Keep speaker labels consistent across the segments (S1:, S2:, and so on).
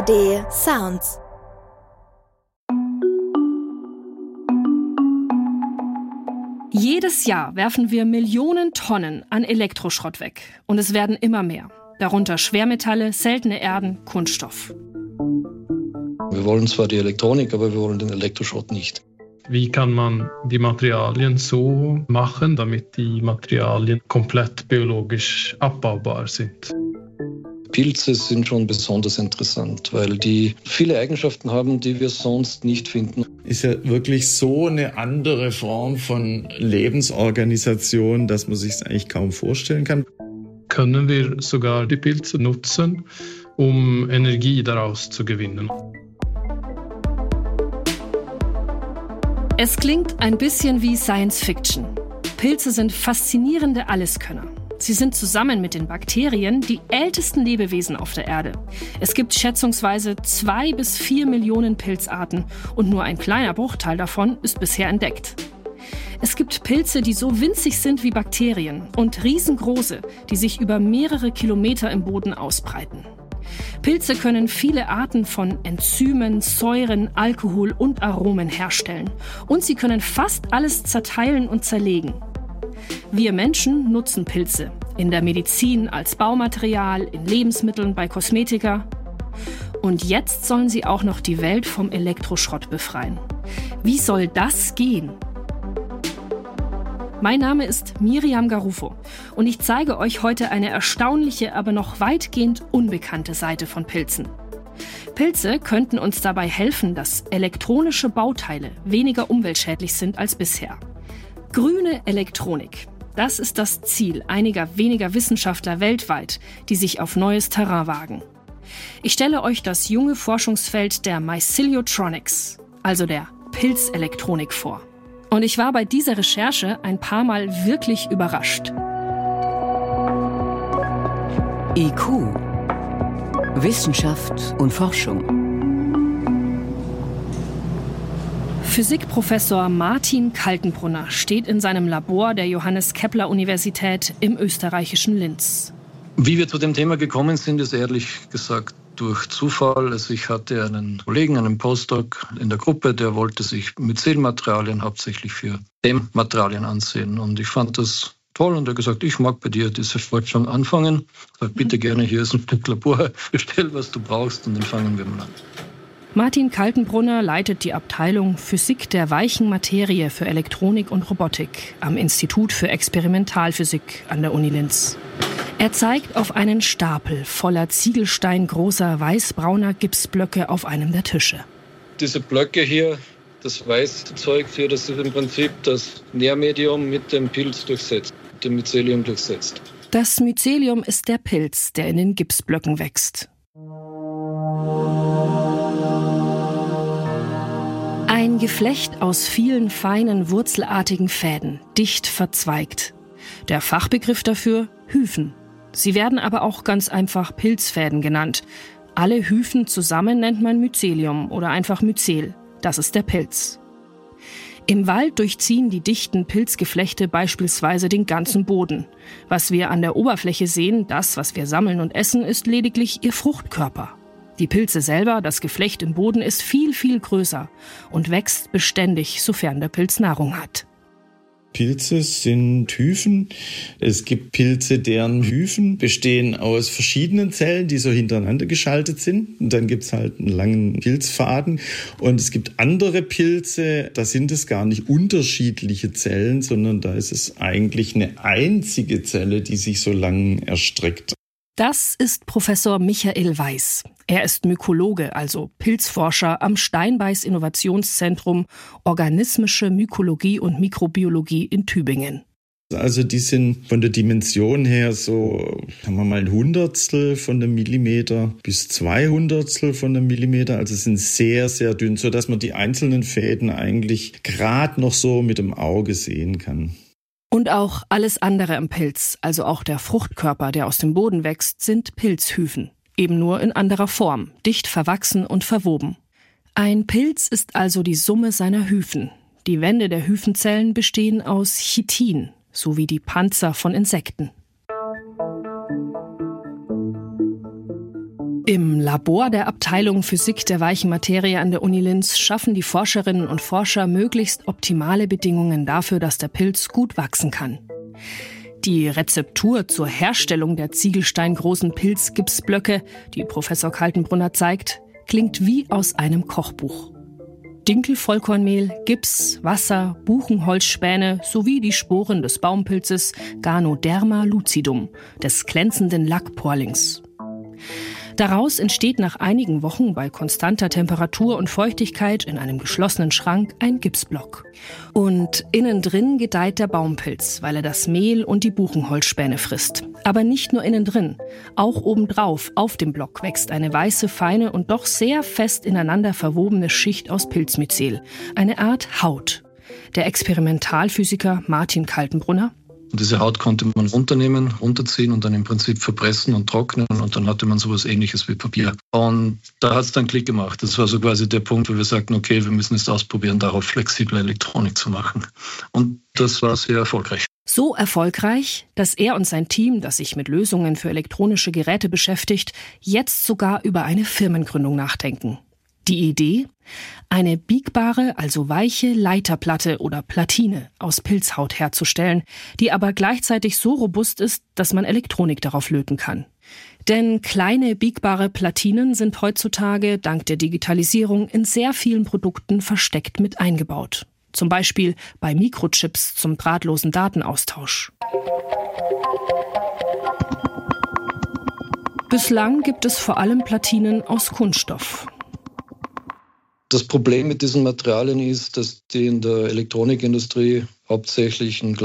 S1: ARD Sounds.
S2: Jedes Jahr werfen wir Millionen Tonnen an Elektroschrott weg. Und es werden immer mehr. Darunter Schwermetalle, seltene Erden, Kunststoff.
S3: Wir wollen zwar die Elektronik, aber wir wollen den Elektroschrott nicht.
S4: Wie kann man die Materialien so machen, damit die Materialien komplett biologisch abbaubar sind?
S3: Pilze sind schon besonders interessant, weil die viele Eigenschaften haben, die wir sonst nicht finden.
S5: Ist ja wirklich so eine andere Form von Lebensorganisation, dass man sich es eigentlich kaum vorstellen kann.
S4: Können wir sogar die Pilze nutzen, um Energie daraus zu gewinnen?
S2: Es klingt ein bisschen wie Science Fiction. Pilze sind faszinierende Alleskönner. Sie sind zusammen mit den Bakterien die ältesten Lebewesen auf der Erde. Es gibt schätzungsweise 2 bis 4 Millionen Pilzarten und nur ein kleiner Bruchteil davon ist bisher entdeckt. Es gibt Pilze, die so winzig sind wie Bakterien und riesengroße, die sich über mehrere Kilometer im Boden ausbreiten. Pilze können viele Arten von Enzymen, Säuren, Alkohol und Aromen herstellen. Und sie können fast alles zerteilen und zerlegen. Wir Menschen nutzen Pilze. In der Medizin als Baumaterial, in Lebensmitteln, bei Kosmetika. Und jetzt sollen sie auch noch die Welt vom Elektroschrott befreien. Wie soll das gehen? Mein Name ist Miriam Garufo und ich zeige euch heute eine erstaunliche, aber noch weitgehend unbekannte Seite von Pilzen. Pilze könnten uns dabei helfen, dass elektronische Bauteile weniger umweltschädlich sind als bisher. Grüne Elektronik, das ist das Ziel einiger weniger Wissenschaftler weltweit, die sich auf neues Terrain wagen. Ich stelle euch das junge Forschungsfeld der Myceliotronics, also der Pilzelektronik, vor. Und ich war bei dieser Recherche ein paar Mal wirklich überrascht.
S6: IQ. Wissenschaft und Forschung.
S2: Physikprofessor Martin Kaltenbrunner steht in seinem Labor der Johannes-Kepler-Universität im österreichischen Linz.
S3: Wie wir zu dem Thema gekommen sind, ist ehrlich gesagt durch Zufall. Also ich hatte einen Kollegen, einen Postdoc in der Gruppe, der wollte sich Myzelmaterialien hauptsächlich für Materialien ansehen. Und ich fand das toll und er hat gesagt, ich mag bei dir diese Forschung anfangen. Ich sage, bitte gerne, hier ist ein Stück Labor, bestell, was du brauchst und dann fangen wir mal an.
S2: Martin Kaltenbrunner leitet die Abteilung Physik der weichen Materie für Elektronik und Robotik am Institut für Experimentalphysik an der Uni Linz. Er zeigt auf einen Stapel voller ziegelsteingroßer weißbrauner Gipsblöcke auf einem der Tische.
S3: Diese Blöcke hier, das weiße Zeug hier, das ist im Prinzip das Nährmedium mit dem Pilz durchsetzt, mit dem Mycelium durchsetzt.
S2: Das Mycelium ist der Pilz, der in den Gipsblöcken wächst. Ein Geflecht aus vielen feinen, wurzelartigen Fäden, dicht verzweigt. Der Fachbegriff dafür: Hyphen. Sie werden aber auch ganz einfach Pilzfäden genannt. Alle Hyphen zusammen nennt man Mycelium oder einfach Myzel. Das ist der Pilz. Im Wald durchziehen die dichten Pilzgeflechte beispielsweise den ganzen Boden. Was wir an der Oberfläche sehen, das, was wir sammeln und essen, ist lediglich ihr Fruchtkörper. Die Pilze selber, das Geflecht im Boden, ist viel, viel größer und wächst beständig, sofern der Pilz Nahrung hat.
S5: Pilze sind Hyphen. Es gibt Pilze, deren Hyphen bestehen aus verschiedenen Zellen, die so hintereinander geschaltet sind. Und dann gibt's halt einen langen Pilzfaden. Und es gibt andere Pilze, da sind es gar nicht unterschiedliche Zellen, sondern da ist es eigentlich eine einzige Zelle, die sich so lang erstreckt.
S2: Das ist Professor Michael Weiß. Er ist Mykologe, also Pilzforscher am Steinbeis Innovationszentrum Organismische Mykologie und Mikrobiologie in Tübingen.
S5: Also die sind von der Dimension her so, sagen wir mal, ein Hundertstel von einem Millimeter bis 200stel von einem Millimeter. Also sind sehr, sehr dünn, sodass man die einzelnen Fäden eigentlich gerade noch so mit dem Auge sehen kann.
S2: Und auch alles andere am Pilz, also auch der Fruchtkörper, der aus dem Boden wächst, sind Pilzhyphen. Eben nur in anderer Form, dicht verwachsen und verwoben. Ein Pilz ist also die Summe seiner Hyphen. Die Wände der Hyphenzellen bestehen aus Chitin, sowie die Panzer von Insekten. Im Labor der Abteilung Physik der weichen Materie an der Uni Linz schaffen die Forscherinnen und Forscher möglichst optimale Bedingungen dafür, dass der Pilz gut wachsen kann. Die Rezeptur zur Herstellung der ziegelsteingroßen Pilzgipsblöcke, die Professor Kaltenbrunner zeigt, klingt wie aus einem Kochbuch. Dinkelvollkornmehl, Gips, Wasser, Buchenholzspäne sowie die Sporen des Baumpilzes Ganoderma lucidum, des glänzenden Lackporlings. Daraus entsteht nach einigen Wochen bei konstanter Temperatur und Feuchtigkeit in einem geschlossenen Schrank ein Gipsblock. Und innen drin gedeiht der Baumpilz, weil er das Mehl und die Buchenholzspäne frisst. Aber nicht nur innen drin, auch obendrauf auf dem Block wächst eine weiße, feine und doch sehr fest ineinander verwobene Schicht aus Pilzmyzel, eine Art Haut. Der Experimentalphysiker Martin Kaltenbrunner:
S3: Und diese Haut konnte man runterziehen und dann im Prinzip verpressen und trocknen und dann hatte man sowas Ähnliches wie Papier. Und da hat es dann Klick gemacht. Das war so quasi der Punkt, wo wir sagten, okay, wir müssen es ausprobieren, darauf flexible Elektronik zu machen. Und das war sehr erfolgreich.
S2: So erfolgreich, dass er und sein Team, das sich mit Lösungen für elektronische Geräte beschäftigt, jetzt sogar über eine Firmengründung nachdenken. Die Idee? Eine biegbare, also weiche Leiterplatte oder Platine aus Pilzhaut herzustellen, die aber gleichzeitig so robust ist, dass man Elektronik darauf löten kann. Denn kleine biegbare Platinen sind heutzutage dank der Digitalisierung in sehr vielen Produkten versteckt mit eingebaut. Zum Beispiel bei Mikrochips zum drahtlosen Datenaustausch. Bislang gibt es vor allem Platinen aus Kunststoff.
S3: Das Problem mit diesen Materialien ist, dass die in der Elektronikindustrie hauptsächlich ein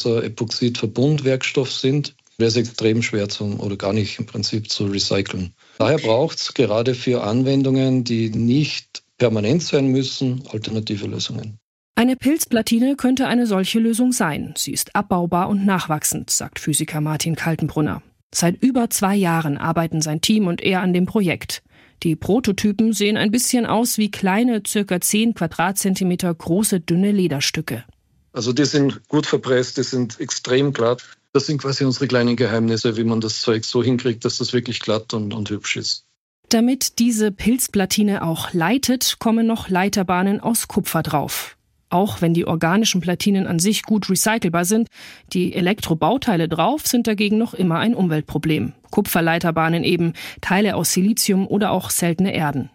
S3: Glasfaser-Epoxid-Verbundwerkstoff sind. Wäre es extrem schwer oder gar nicht im Prinzip zu recyceln. Daher braucht es gerade für Anwendungen, die nicht permanent sein müssen, alternative Lösungen.
S2: Eine Pilzplatine könnte eine solche Lösung sein. Sie ist abbaubar und nachwachsend, sagt Physiker Martin Kaltenbrunner. Seit über 2 Jahren arbeiten sein Team und er an dem Projekt. Die Prototypen sehen ein bisschen aus wie kleine, ca. 10 Quadratzentimeter große, dünne Lederstücke.
S3: Also die sind gut verpresst, die sind extrem glatt. Das sind quasi unsere kleinen Geheimnisse, wie man das Zeug so hinkriegt, dass das wirklich glatt und hübsch ist.
S2: Damit diese Pilzplatine auch leitet, kommen noch Leiterbahnen aus Kupfer drauf. Auch wenn die organischen Platinen an sich gut recycelbar sind, die Elektrobauteile drauf sind dagegen noch immer ein Umweltproblem. Kupferleiterbahnen eben, Teile aus Silizium oder auch seltene Erden.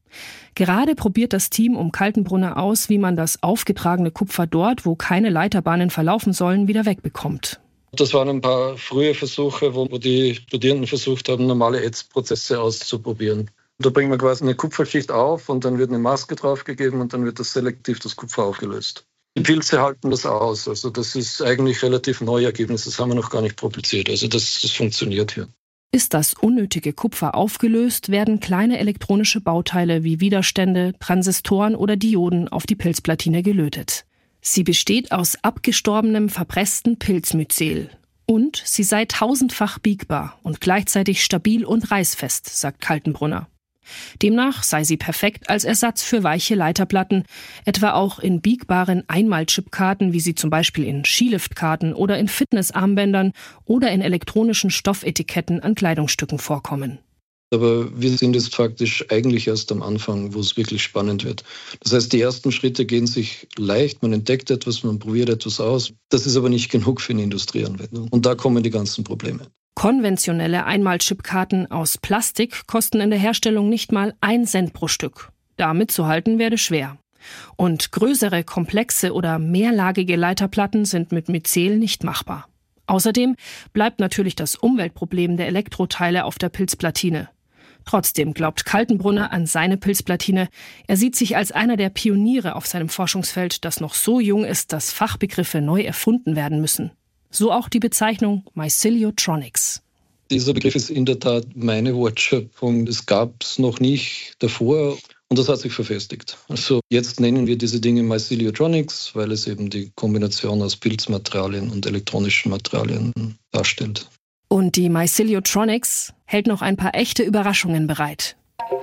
S2: Gerade probiert das Team um Kaltenbrunner aus, wie man das aufgetragene Kupfer dort, wo keine Leiterbahnen verlaufen sollen, wieder wegbekommt.
S3: Das waren ein paar frühe Versuche, wo die Studierenden versucht haben, normale Ätzprozesse auszuprobieren. Da bringen wir quasi eine Kupferschicht auf und dann wird eine Maske draufgegeben und dann wird das selektiv das Kupfer aufgelöst. Die Pilze halten das aus. Also das ist eigentlich relativ neues Ergebnis. Das haben wir noch gar nicht publiziert. Also das funktioniert hier.
S2: Ist das unnötige Kupfer aufgelöst, werden kleine elektronische Bauteile wie Widerstände, Transistoren oder Dioden auf die Pilzplatine gelötet. Sie besteht aus abgestorbenem, verpressten Pilzmyzel. Und sie sei 1000-fach biegbar und gleichzeitig stabil und reißfest, sagt Kaltenbrunner. Demnach sei sie perfekt als Ersatz für weiche Leiterplatten, etwa auch in biegbaren Einmalchipkarten, wie sie zum Beispiel in Skiliftkarten oder in Fitnessarmbändern oder in elektronischen Stoffetiketten an Kleidungsstücken vorkommen.
S3: Aber wir sind jetzt faktisch eigentlich erst am Anfang, wo es wirklich spannend wird. Das heißt, die ersten Schritte gehen sich leicht, man entdeckt etwas, man probiert etwas aus. Das ist aber nicht genug für eine Industrieanwendung. Und da kommen die ganzen Probleme.
S2: Konventionelle Einmalchipkarten aus Plastik kosten in der Herstellung nicht mal 1 Cent pro Stück. Da mitzuhalten werde schwer. Und größere, komplexe oder mehrlagige Leiterplatten sind mit Myzel nicht machbar. Außerdem bleibt natürlich das Umweltproblem der Elektroteile auf der Pilzplatine. Trotzdem glaubt Kaltenbrunner an seine Pilzplatine. Er sieht sich als einer der Pioniere auf seinem Forschungsfeld, das noch so jung ist, dass Fachbegriffe neu erfunden werden müssen. So auch die Bezeichnung Myceliotronics.
S3: Dieser Begriff ist in der Tat meine Wortschöpfung. Das gab es noch nicht davor und das hat sich verfestigt. Also jetzt nennen wir diese Dinge Myceliotronics, weil es eben die Kombination aus Pilzmaterialien und elektronischen Materialien darstellt.
S2: Und die Myceliotronics hält noch ein paar echte Überraschungen bereit.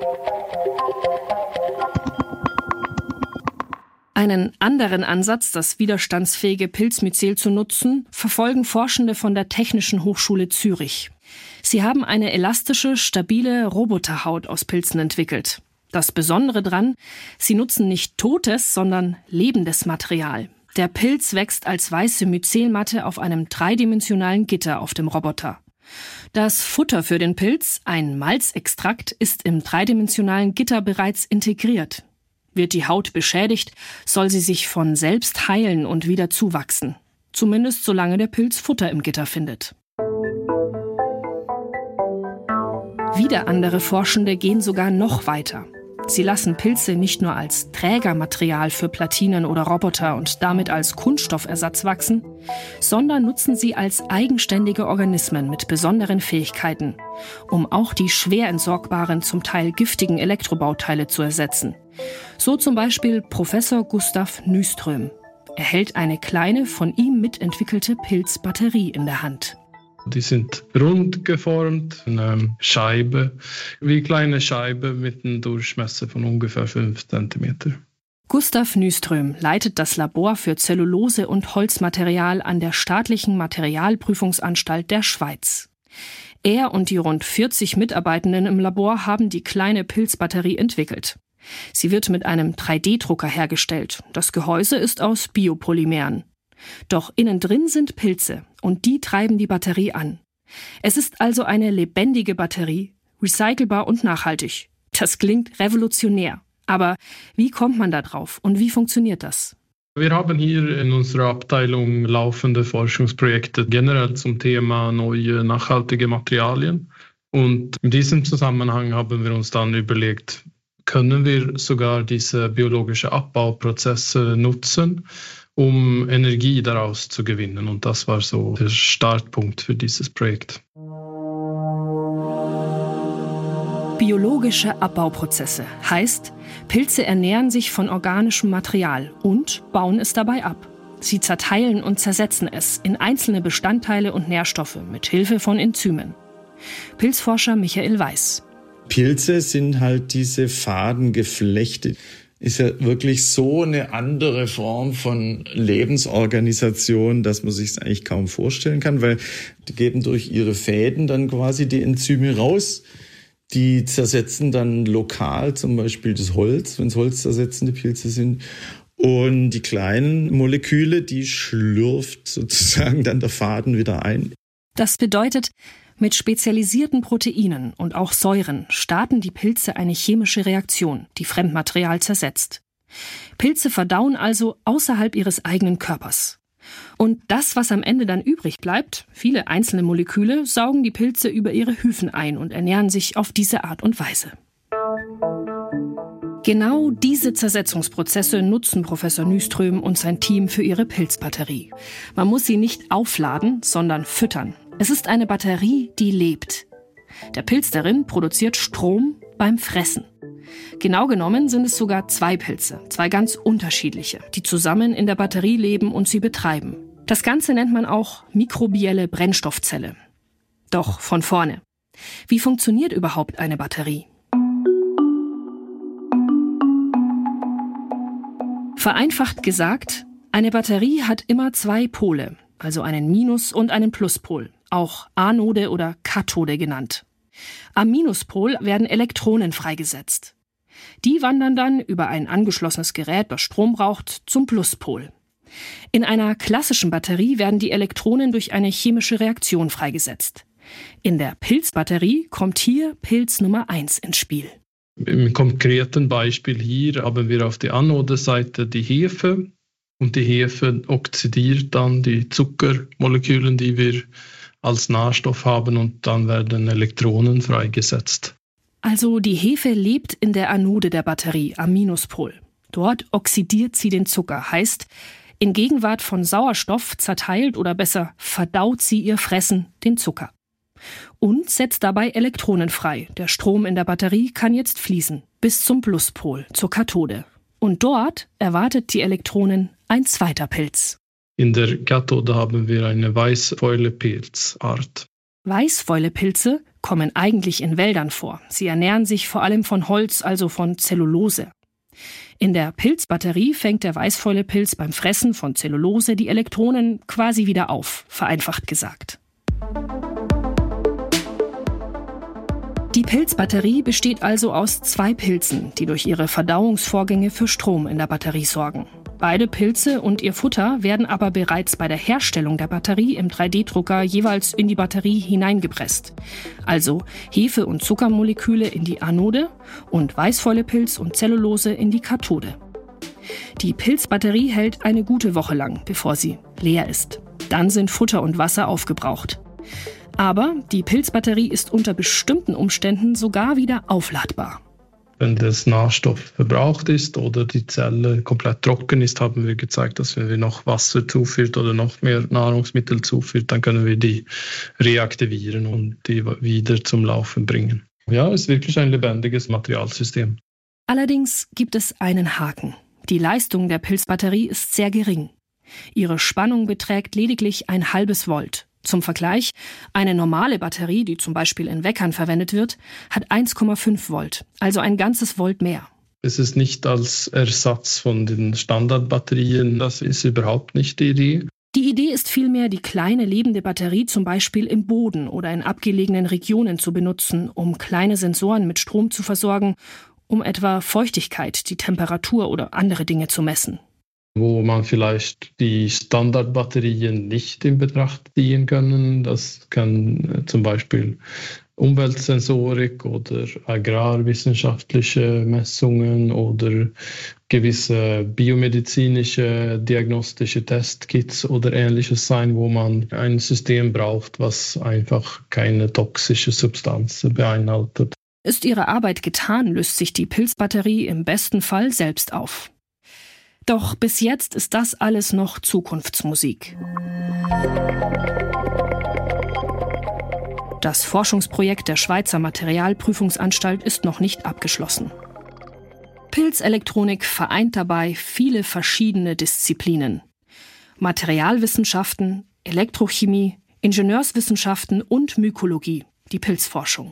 S2: Einen anderen Ansatz, das widerstandsfähige Pilzmyzel zu nutzen, verfolgen Forschende von der Technischen Hochschule Zürich. Sie haben eine elastische, stabile Roboterhaut aus Pilzen entwickelt. Das Besondere dran, sie nutzen nicht totes, sondern lebendes Material. Der Pilz wächst als weiße Myzelmatte auf einem dreidimensionalen Gitter auf dem Roboter. Das Futter für den Pilz, ein Malzextrakt, ist im dreidimensionalen Gitter bereits integriert. Wird die Haut beschädigt, soll sie sich von selbst heilen und wieder zuwachsen. Zumindest solange der Pilz Futter im Gitter findet. Wieder andere Forschende gehen sogar noch weiter. Sie lassen Pilze nicht nur als Trägermaterial für Platinen oder Roboter und damit als Kunststoffersatz wachsen, sondern nutzen sie als eigenständige Organismen mit besonderen Fähigkeiten, um auch die schwer entsorgbaren, zum Teil giftigen Elektrobauteile zu ersetzen. So zum Beispiel Professor Gustav Nyström. Er hält eine kleine, von ihm mitentwickelte Pilzbatterie in der Hand.
S4: Die sind rund geformt, eine Scheibe, wie kleine Scheibe mit einem Durchmesser von ungefähr 5 cm.
S2: Gustav Nyström leitet das Labor für Zellulose und Holzmaterial an der Staatlichen Materialprüfungsanstalt der Schweiz. Er und die rund 40 Mitarbeitenden im Labor haben die kleine Pilzbatterie entwickelt. Sie wird mit einem 3D-Drucker hergestellt. Das Gehäuse ist aus Biopolymeren. Doch innen drin sind Pilze und die treiben die Batterie an. Es ist also eine lebendige Batterie, recycelbar und nachhaltig. Das klingt revolutionär. Aber wie kommt man da drauf und wie funktioniert das?
S4: Wir haben hier in unserer Abteilung laufende Forschungsprojekte generell zum Thema neue nachhaltige Materialien. Und in diesem Zusammenhang haben wir uns dann überlegt, können wir sogar diese biologischen Abbauprozesse nutzen, um Energie daraus zu gewinnen. Und das war so der Startpunkt für dieses Projekt.
S2: Biologische Abbauprozesse heißt, Pilze ernähren sich von organischem Material und bauen es dabei ab. Sie zerteilen und zersetzen es in einzelne Bestandteile und Nährstoffe mit Hilfe von Enzymen. Pilzforscher Michael Weiß.
S5: Pilze sind halt diese Fadengeflechte. Ist ja wirklich so eine andere Form von Lebensorganisation, dass man sich es eigentlich kaum vorstellen kann, weil die geben durch ihre Fäden dann quasi die Enzyme raus. Die zersetzen dann lokal zum Beispiel das Holz, wenn es holzzersetzende Pilze sind. Und die kleinen Moleküle, die schlürft sozusagen dann der Faden wieder ein.
S2: Das bedeutet, mit spezialisierten Proteinen und auch Säuren starten die Pilze eine chemische Reaktion, die Fremdmaterial zersetzt. Pilze verdauen also außerhalb ihres eigenen Körpers. Und das, was am Ende dann übrig bleibt, viele einzelne Moleküle, saugen die Pilze über ihre Hyphen ein und ernähren sich auf diese Art und Weise. Genau diese Zersetzungsprozesse nutzen Professor Nyström und sein Team für ihre Pilzbatterie. Man muss sie nicht aufladen, sondern füttern. Es ist eine Batterie, die lebt. Der Pilz darin produziert Strom beim Fressen. Genau genommen sind es sogar 2 Pilze, 2 ganz unterschiedliche, die zusammen in der Batterie leben und sie betreiben. Das Ganze nennt man auch mikrobielle Brennstoffzelle. Doch von vorne. Wie funktioniert überhaupt eine Batterie? Vereinfacht gesagt, eine Batterie hat immer 2 Pole, also einen Minus- und einen Pluspol, auch Anode oder Kathode genannt. Am Minuspol werden Elektronen freigesetzt. Die wandern dann über ein angeschlossenes Gerät, das Strom braucht, zum Pluspol. In einer klassischen Batterie werden die Elektronen durch eine chemische Reaktion freigesetzt. In der Pilzbatterie kommt hier Pilz Nummer 1 ins Spiel.
S4: Im konkreten Beispiel hier haben wir auf der Anodeseite die Hefe und die Hefe oxidiert dann die Zuckermoleküle, die wir als Nährstoff haben und dann werden Elektronen freigesetzt.
S2: Also die Hefe lebt in der Anode der Batterie am Minuspol. Dort oxidiert sie den Zucker, heißt, in Gegenwart von Sauerstoff zerteilt oder besser verdaut sie ihr Fressen, den Zucker. Und setzt dabei Elektronen frei. Der Strom in der Batterie kann jetzt fließen, bis zum Pluspol, zur Kathode. Und dort erwartet die Elektronen ein zweiter Pilz.
S4: In der Kathode haben wir eine Weißfäule-Pilzart.
S2: Weißfäule-Pilze kommen eigentlich in Wäldern vor. Sie ernähren sich vor allem von Holz, also von Zellulose. In der Pilzbatterie fängt der Weißfäule-Pilz beim Fressen von Zellulose die Elektronen quasi wieder auf, vereinfacht gesagt. Die Pilzbatterie besteht also aus 2 Pilzen, die durch ihre Verdauungsvorgänge für Strom in der Batterie sorgen. Beide Pilze und ihr Futter werden aber bereits bei der Herstellung der Batterie im 3D-Drucker jeweils in die Batterie hineingepresst. Also Hefe- und Zuckermoleküle in die Anode und Weißfäulepilz und Zellulose in die Kathode. Die Pilzbatterie hält eine gute Woche lang, bevor sie leer ist. Dann sind Futter und Wasser aufgebraucht. Aber die Pilzbatterie ist unter bestimmten Umständen sogar wieder aufladbar.
S4: Wenn das Nährstoff verbraucht ist oder die Zelle komplett trocken ist, haben wir gezeigt, dass wenn wir noch Wasser zuführt oder noch mehr Nahrungsmittel zuführt, dann können wir die reaktivieren und die wieder zum Laufen bringen. Ja, es ist wirklich ein lebendiges Materialsystem.
S2: Allerdings gibt es einen Haken. Die Leistung der Pilzbatterie ist sehr gering. Ihre Spannung beträgt lediglich 0,5 Volt. Zum Vergleich, eine normale Batterie, die zum Beispiel in Weckern verwendet wird, hat 1,5 Volt, also ein ganzes Volt mehr.
S4: Es ist nicht als Ersatz von den Standardbatterien, das ist überhaupt nicht die Idee.
S2: Die Idee ist vielmehr, die kleine lebende Batterie zum Beispiel im Boden oder in abgelegenen Regionen zu benutzen, um kleine Sensoren mit Strom zu versorgen, um etwa Feuchtigkeit, die Temperatur oder andere Dinge zu messen.
S4: Wo man vielleicht die Standardbatterien nicht in Betracht ziehen können. Das kann zum Beispiel Umweltsensorik oder agrarwissenschaftliche Messungen oder gewisse biomedizinische diagnostische Testkits oder Ähnliches sein, wo man ein System braucht, was einfach keine toxische Substanz beinhaltet.
S2: Ist ihre Arbeit getan, löst sich die Pilzbatterie im besten Fall selbst auf. Doch bis jetzt ist das alles noch Zukunftsmusik. Das Forschungsprojekt der Schweizer Materialprüfungsanstalt ist noch nicht abgeschlossen. Pilzelektronik vereint dabei viele verschiedene Disziplinen. Materialwissenschaften, Elektrochemie, Ingenieurswissenschaften und Mykologie, die Pilzforschung.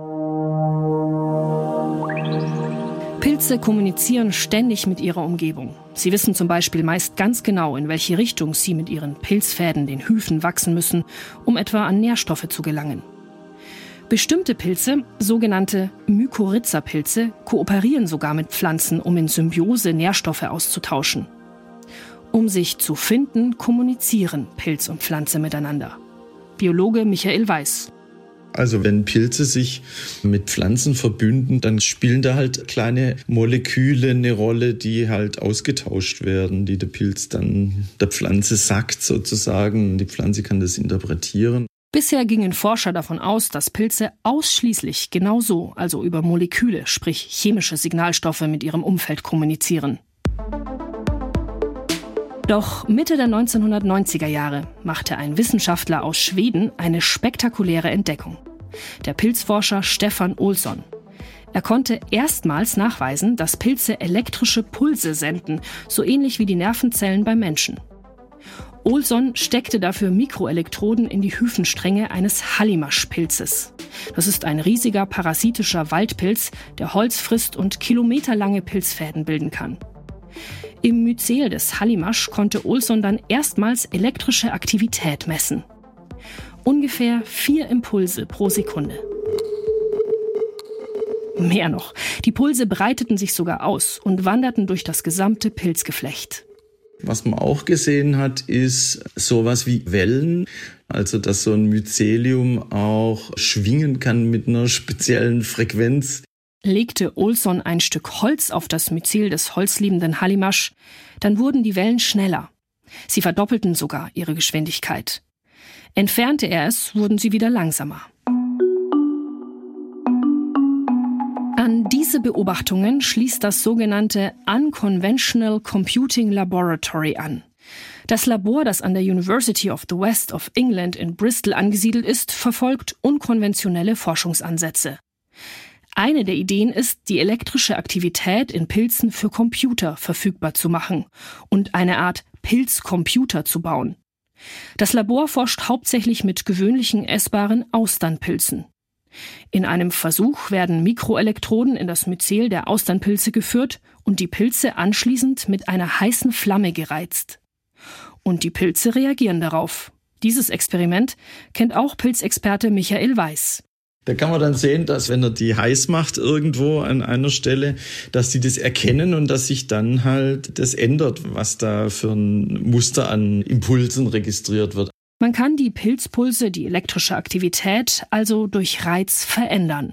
S2: Pilze kommunizieren ständig mit ihrer Umgebung. Sie wissen zum Beispiel meist ganz genau, in welche Richtung sie mit ihren Pilzfäden, den Hyphen, wachsen müssen, um etwa an Nährstoffe zu gelangen. Bestimmte Pilze, sogenannte Mykorrhiza-Pilze, kooperieren sogar mit Pflanzen, um in Symbiose Nährstoffe auszutauschen. Um sich zu finden, kommunizieren Pilz und Pflanze miteinander. Biologe Michael Weiß.
S5: Also wenn Pilze sich mit Pflanzen verbünden, dann spielen da halt kleine Moleküle eine Rolle, die halt ausgetauscht werden, die der Pilz dann der Pflanze sagt sozusagen. Die Pflanze kann das interpretieren.
S2: Bisher gingen Forscher davon aus, dass Pilze ausschließlich genau so, also über Moleküle, sprich chemische Signalstoffe mit ihrem Umfeld kommunizieren. Doch Mitte der 1990er Jahre machte ein Wissenschaftler aus Schweden eine spektakuläre Entdeckung. Der Pilzforscher Stefan Olsson. Er konnte erstmals nachweisen, dass Pilze elektrische Pulse senden, so ähnlich wie die Nervenzellen beim Menschen. Olsson steckte dafür Mikroelektroden in die Hyphenstränge eines Hallimasch-Pilzes. Das ist ein riesiger parasitischer Waldpilz, der Holz frisst und kilometerlange Pilzfäden bilden kann. Im Myzel des Hallimasch konnte Olsson dann erstmals elektrische Aktivität messen. Ungefähr 4 Impulse pro Sekunde. Mehr noch, die Pulse breiteten sich sogar aus und wanderten durch das gesamte Pilzgeflecht.
S5: Was man auch gesehen hat, ist sowas wie Wellen, also dass so ein Mycelium auch schwingen kann mit einer speziellen Frequenz.
S2: Legte Olsson ein Stück Holz auf das Myzel des holzliebenden Hallimasch, dann wurden die Wellen schneller. Sie verdoppelten sogar ihre Geschwindigkeit. Entfernte er es, wurden sie wieder langsamer. An diese Beobachtungen schließt das sogenannte Unconventional Computing Laboratory an. Das Labor, das an der University of the West of England in Bristol angesiedelt ist, verfolgt unkonventionelle Forschungsansätze. Eine der Ideen ist, die elektrische Aktivität in Pilzen für Computer verfügbar zu machen und eine Art Pilzcomputer zu bauen. Das Labor forscht hauptsächlich mit gewöhnlichen essbaren Austernpilzen. In einem Versuch werden Mikroelektroden in das Myzel der Austernpilze geführt und die Pilze anschließend mit einer heißen Flamme gereizt. Und die Pilze reagieren darauf. Dieses Experiment kennt auch Pilzexperte Michael Weiß.
S5: Da kann man dann sehen, dass wenn er die heiß macht irgendwo an einer Stelle, dass die das erkennen und dass sich dann halt das ändert, was da für ein Muster an Impulsen registriert wird.
S2: Man kann die Pilzpulse, die elektrische Aktivität, also durch Reiz verändern.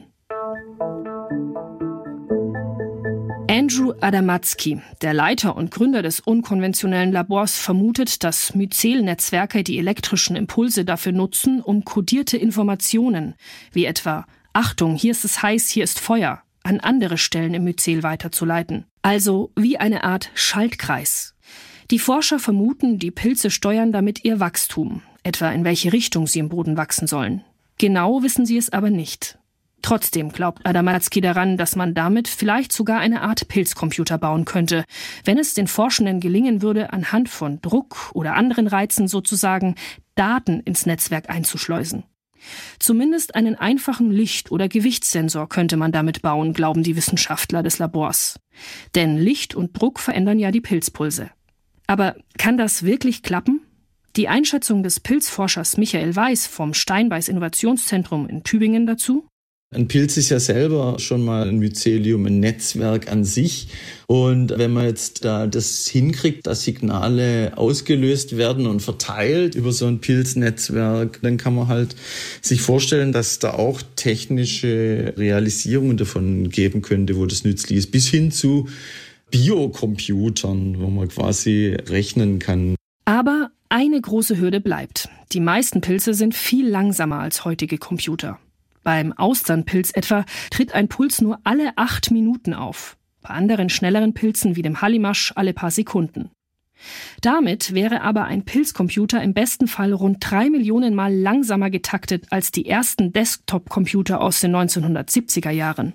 S2: Andrew Adamatzki, der Leiter und Gründer des unkonventionellen Labors, vermutet, dass Myzel-Netzwerke die elektrischen Impulse dafür nutzen, um kodierte Informationen, wie etwa »Achtung, hier ist es heiß, hier ist Feuer«, an andere Stellen im Myzel weiterzuleiten. Also wie eine Art Schaltkreis. Die Forscher vermuten, die Pilze steuern damit ihr Wachstum, etwa in welche Richtung sie im Boden wachsen sollen. Genau wissen sie es aber nicht. Trotzdem glaubt Adamatzki daran, dass man damit vielleicht sogar eine Art Pilzcomputer bauen könnte, wenn es den Forschenden gelingen würde, anhand von Druck oder anderen Reizen sozusagen Daten ins Netzwerk einzuschleusen. Zumindest einen einfachen Licht- oder Gewichtssensor könnte man damit bauen, glauben die Wissenschaftler des Labors. Denn Licht und Druck verändern ja die Pilzpulse. Aber kann das wirklich klappen? Die Einschätzung des Pilzforschers Michael Weiß vom Steinbeis Innovationszentrum in Tübingen dazu:
S5: Ein Pilz ist ja selber schon mal ein Mycelium, ein Netzwerk an sich. Und wenn man jetzt da das hinkriegt, dass Signale ausgelöst werden und verteilt über so ein Pilznetzwerk, dann kann man halt sich vorstellen, dass da auch technische Realisierungen davon geben könnte, wo das nützlich ist, bis hin zu Biocomputern, wo man quasi rechnen kann.
S2: Aber eine große Hürde bleibt. Die meisten Pilze sind viel langsamer als heutige Computer. Beim Austernpilz etwa tritt ein Puls nur alle 8 Minuten auf. Bei anderen schnelleren Pilzen wie dem Hallimasch alle paar Sekunden. Damit wäre aber ein Pilzcomputer im besten Fall rund 3 Millionen Mal langsamer getaktet als die ersten Desktop-Computer aus den 1970er Jahren.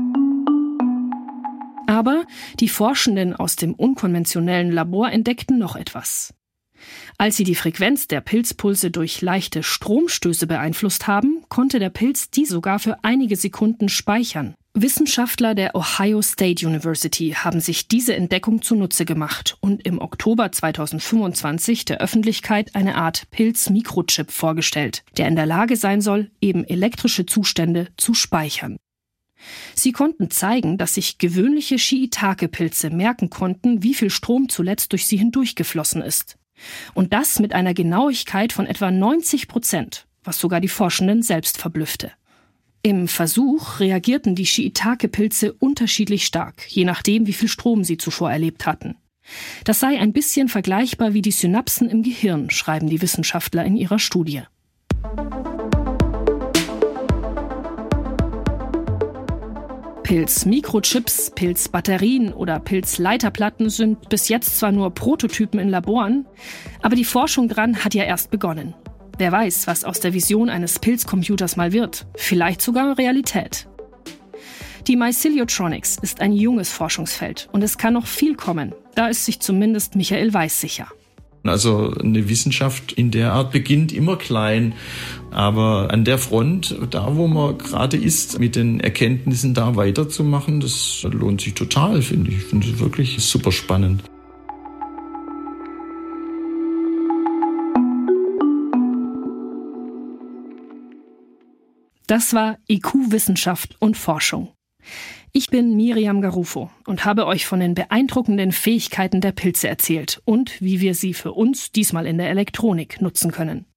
S2: Aber die Forschenden aus dem unkonventionellen Labor entdeckten noch etwas. Als sie die Frequenz der Pilzpulse durch leichte Stromstöße beeinflusst haben, konnte der Pilz die sogar für einige Sekunden speichern. Wissenschaftler der Ohio State University haben sich diese Entdeckung zunutze gemacht und im Oktober 2025 der Öffentlichkeit eine Art Pilz-Mikrochip vorgestellt, der in der Lage sein soll, eben elektrische Zustände zu speichern. Sie konnten zeigen, dass sich gewöhnliche Shiitake-Pilze merken konnten, wie viel Strom zuletzt durch sie hindurchgeflossen ist. Und das mit einer Genauigkeit von etwa 90%, was sogar die Forschenden selbst verblüffte. Im Versuch reagierten die Shiitake-Pilze unterschiedlich stark, je nachdem, wie viel Strom sie zuvor erlebt hatten. Das sei ein bisschen vergleichbar wie die Synapsen im Gehirn, schreiben die Wissenschaftler in ihrer Studie. Pilz-Mikrochips, Pilzbatterien oder Pilzleiterplatten sind bis jetzt zwar nur Prototypen in Laboren, aber die Forschung dran hat ja erst begonnen. Wer weiß, was aus der Vision eines Pilzcomputers mal wird, vielleicht sogar Realität. Die Myceliotronics ist ein junges Forschungsfeld und es kann noch viel kommen, da ist sich zumindest Michael Weiß sicher.
S5: Also eine Wissenschaft in der Art beginnt immer klein, aber an der Front, da wo man gerade ist, mit den Erkenntnissen da weiterzumachen, das lohnt sich total, finde ich. Ich finde es wirklich super spannend.
S2: Das war IQ Wissenschaft und Forschung. Ich bin Miriam Garufo und habe euch von den beeindruckenden Fähigkeiten der Pilze erzählt und wie wir sie für uns diesmal in der Elektronik nutzen können.